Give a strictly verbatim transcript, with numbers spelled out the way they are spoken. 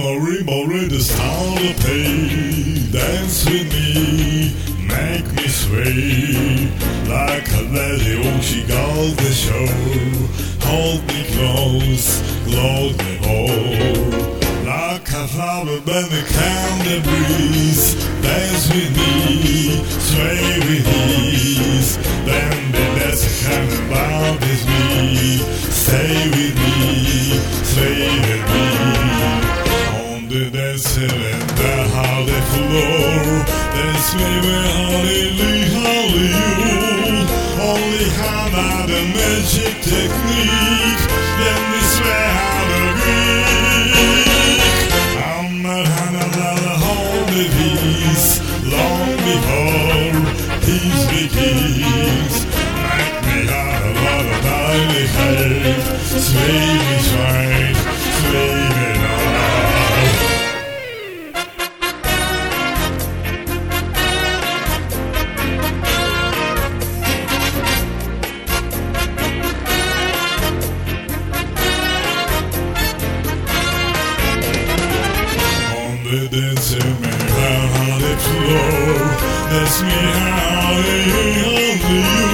a rainbow red start to play. Dance with me, make me sway. Like a lady, oh she got the show. Hold me close, close me whole. Like a flower by the candle breeze. Dance with me, sway with ease. Baby, that's the kind of love is me. Stay with me, sway with me. On the dancing and the holiday floor. Dance me with holly, holly you. Only how about the magic technique. Then we swear how to Greek. I'm not gonna hold the peace. Long before peace begins. Make me out a lot of daily hate. Sway me sway, sway me now. The dancing man on the floor. That's me how I only you.